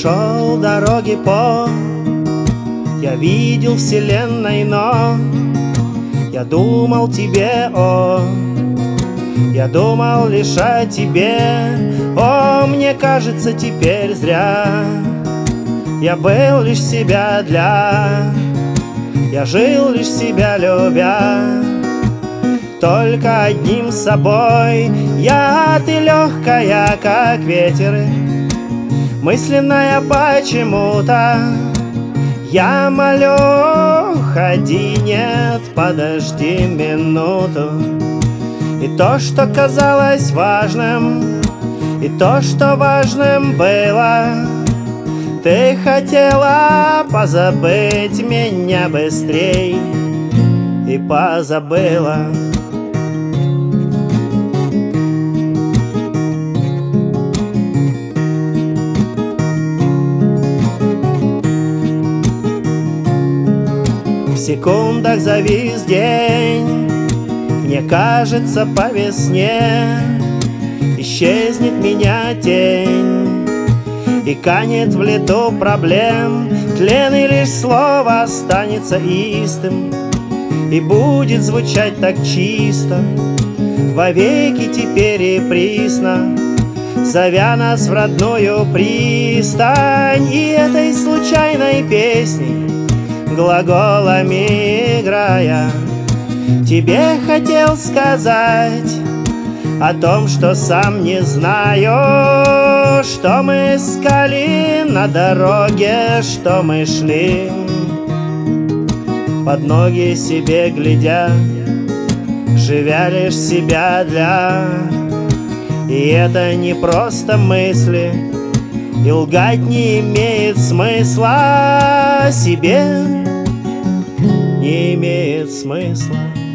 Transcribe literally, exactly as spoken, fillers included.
шел дороги по, я видел вселенной, но я думал тебе, о, я думал лишь о тебе. О, мне кажется, теперь зря я был лишь себя для, я жил лишь себя любя, только одним собой. Я, ты легкая, как ветер, мысленная почему-то. Я молю, ходи, нет, подожди минуту. И то, что казалось важным, и то, что важным было, ты хотела позабыть меня быстрей, и позабыла. В секундах завис день, мне кажется, по весне исчезнет меня тень и канет в лету проблем. Тлен и лишь слово останется истым и будет звучать так чисто вовеки теперь и присно, зовя нас в родную пристань. И этой случайной песней, глаголами играя, тебе хотел сказать о том, что сам не знаю, что мы искали на дороге, что мы шли под ноги себе глядя, живя лишь себя для. И это не просто мысли, и лгать не имеет смысла, себе не имеет смысла.